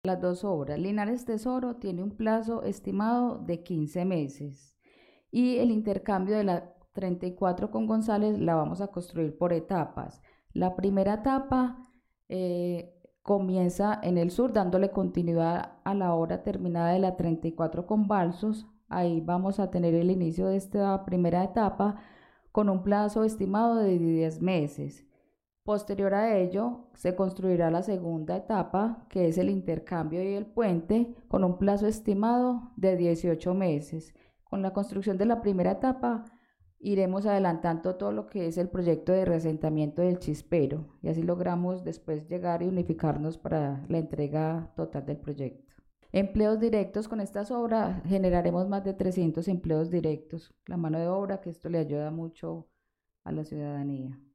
Las dos obras. Linares Tesoro tiene un plazo estimado de 15 meses y el intercambio de la 34 con González la vamos a construir por etapas. La primera etapa comienza en el sur dándole continuidad a la obra terminada de la 34 con Balsos. Ahí vamos a tener el inicio de esta primera etapa con un plazo estimado de 10 meses. Posterior a ello, se construirá la segunda etapa, que es el intercambio y el puente, con un plazo estimado de 18 meses. Con la construcción de la primera etapa, iremos adelantando todo lo que es el proyecto de reasentamiento del Chispero, y así logramos después llegar y unificarnos para la entrega total del proyecto. Empleos directos con estas obras, generaremos más de 300 empleos directos. La mano de obra, que esto le ayuda mucho a la ciudadanía.